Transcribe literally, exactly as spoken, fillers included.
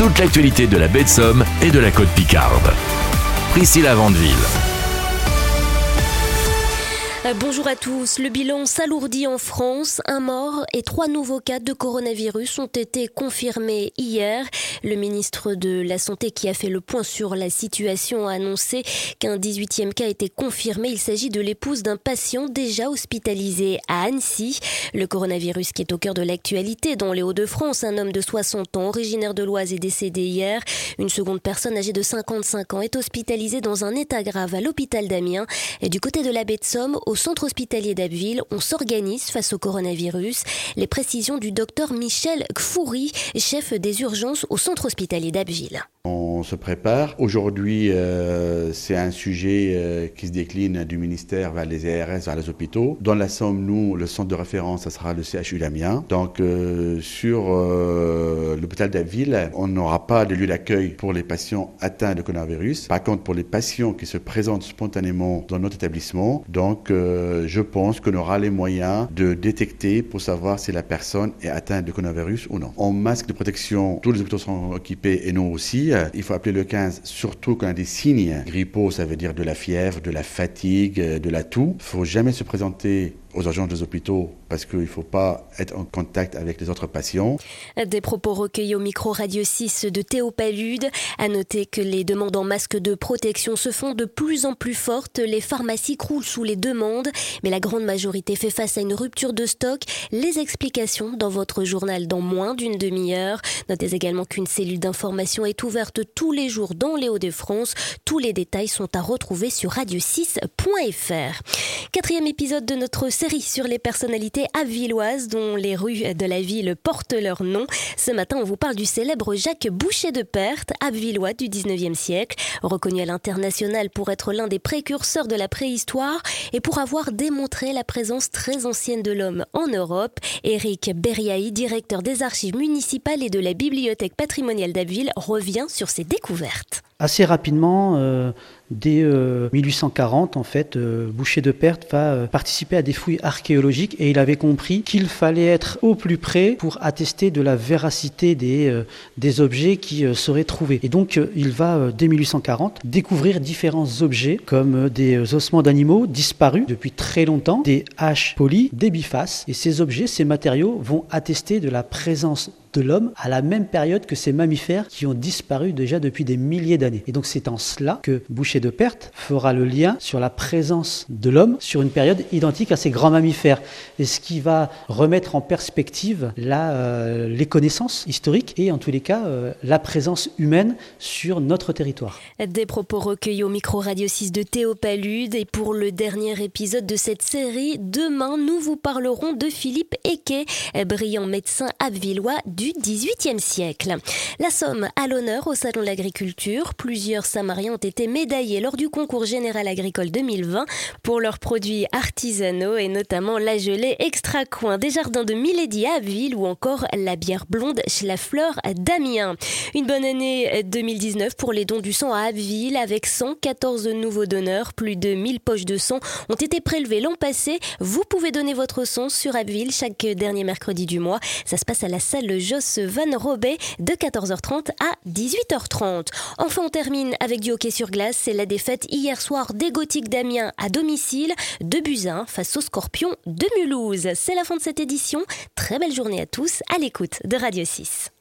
toute l'actualité de la baie de Somme et de la côte Picarde. Priscilla Vandeville. Bonjour à tous. Le bilan s'alourdit en France. Un mort et trois nouveaux cas de coronavirus ont été confirmés hier. Le ministre de la Santé, qui a fait le point sur la situation, a annoncé qu'un dix-huitième cas était confirmé. Il s'agit de l'épouse d'un patient déjà hospitalisé à Annecy. Le coronavirus qui est au cœur de l'actualité dans les Hauts-de-France. Un homme de soixante ans, originaire de l'Oise, est décédé hier. Une seconde personne âgée de cinquante-cinq ans est hospitalisée dans un état grave à l'hôpital d'Amiens. Et du côté de la baie de Somme, au centre hospitalier d'Abbeville, on s'organise face au coronavirus. Les précisions du docteur Michel Gfouri, chef des urgences au centre hospitalier d'Abbeville. On se prépare. Aujourd'hui, euh, c'est un sujet euh, qui se décline du ministère vers les A R S, vers les hôpitaux. Dans la Somme, nous, le centre de référence, ça sera le C H U d'Amiens. Donc, euh, sur euh, l'hôpital d'Abbeville, on n'aura pas de lieu d'accueil pour les patients atteints de coronavirus. Par contre, pour les patients qui se présentent spontanément dans notre établissement, donc, euh, je pense qu'on aura les moyens de détecter pour savoir si la personne est atteinte de coronavirus ou non. En masque de protection, tous les hôpitaux sont équipés et nous aussi. Il faut appeler le quinze, surtout quand on a des signes grippaux, ça veut dire de la fièvre, de la fatigue, de la toux. Il ne faut jamais se présenter aux urgences des hôpitaux parce qu'il ne faut pas être en contact avec les autres patients. Des propos recueillis au micro Radio six de Théo Palude. À noter que les demandes en masques de protection se font de plus en plus fortes. Les pharmacies croulent sous les demandes, mais la grande majorité fait face à une rupture de stock. Les explications dans votre journal dans moins d'une demi-heure. Notez également qu'une cellule d'information est ouverte tous les jours dans les Hauts-de-France. Tous les détails sont à retrouver sur radio six point f r. Quatrième épisode de notre série sur les personnalités abbvilloises dont les rues de la ville portent leur nom. Ce matin, on vous parle du célèbre Jacques Boucher de Perthes, abbvillois du dix-neuvième siècle, reconnu à l'international pour être l'un des précurseurs de la préhistoire et pour avoir démontré la présence très ancienne de l'homme en Europe. Éric Beriaï, directeur des archives municipales et de la bibliothèque patrimoniale d'Abbeville, revient sur ses découvertes. Assez rapidement, euh, dès euh, mille huit cent quarante, en fait, euh, Boucher de Perthes va euh, participer à des fouilles archéologiques et il avait compris qu'il fallait être au plus près pour attester de la véracité des, euh, des objets qui euh, seraient trouvés. Et donc, euh, il va, euh, dès mille huit cent quarante, découvrir différents objets comme euh, des ossements d'animaux disparus depuis très longtemps, des haches polies, des bifaces. Et ces objets, ces matériaux vont attester de la présence de l'homme à la même période que ces mammifères qui ont disparu déjà depuis des milliers d'années. Et donc c'est en cela que Boucher de Perthes fera le lien sur la présence de l'homme sur une période identique à ces grands mammifères. Et ce qui va remettre en perspective la, euh, les connaissances historiques et en tous les cas euh, la présence humaine sur notre territoire. Des propos recueillis au micro Radio six de Théo Palude. Et pour le dernier épisode de cette série, demain nous vous parlerons de Philippe Ecquet, brillant médecin abbvillois du dix-huitième siècle. La Somme à l'honneur au Salon de l'Agriculture. Plusieurs Samariens ont été médaillés lors du concours général agricole deux mille vingt pour leurs produits artisanaux et notamment la gelée Extra Coin des jardins de Milady à Abbeville ou encore la bière blonde Schlafleur d'Amiens. Une bonne année deux mille dix-neuf pour les dons du sang à Abbeville avec cent quatorze nouveaux donneurs. Plus de mille poches de sang ont été prélevées l'an passé. Vous pouvez donner votre sang sur Abbeville chaque dernier mercredi du mois. Ça se passe à la salle Josse Van Robey de quatorze heures trente à dix-huit heures trente. Enfin, on termine avec du hockey sur glace. C'est la défaite hier soir des Gothiques d'Amiens à domicile de buts à un face aux Scorpions de Mulhouse. C'est la fin de cette édition. Très belle journée à tous à l'écoute de Radio six.